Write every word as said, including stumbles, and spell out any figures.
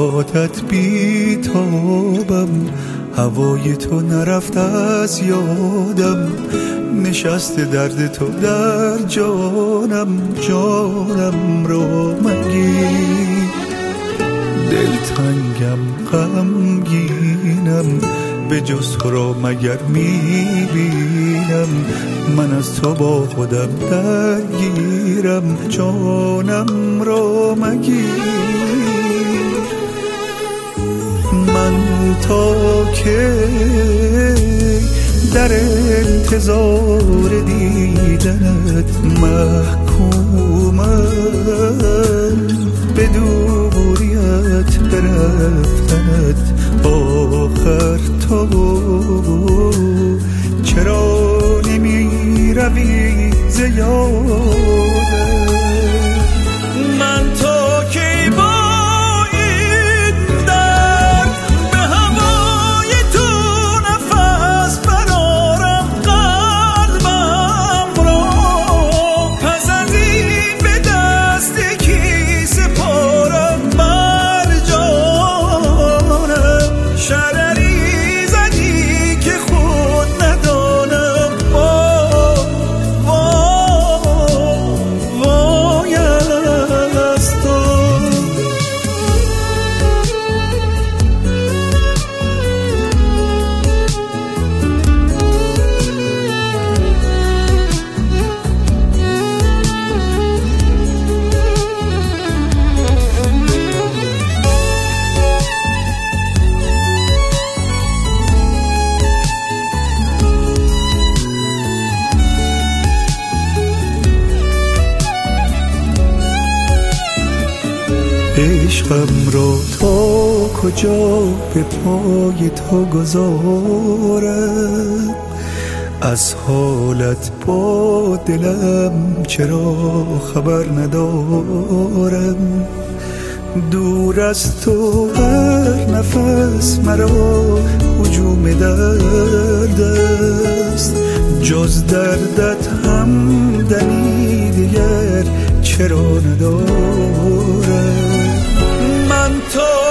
یادت بی تابم، هوای تو نرفت از یادم، نشسته درد تو در جانم، جانم رو مگیر. دلتنگم غمگینم، به جز تو را مگر میبینم، من از تو با خودم درگیرم، جانم را مگیر. من تا که در انتظار دیدنت محکومم، به دوریت برفتنت آخر تو چرا نمی روی ز یادم. من تا که با این درد به هوای تو نفس برارم قلبم را، پس از این به دست کی سپارم بر جانم. شرری زدی که خود ندانم، وای از تو. عشقم را تا کجا به پای تو گذارم، از حالت با دلم چرا خبر ندارم. دور از تو هر نفس مرا هجوم درد است، جز دردت همدمی دیگر چرا ندارم. من تو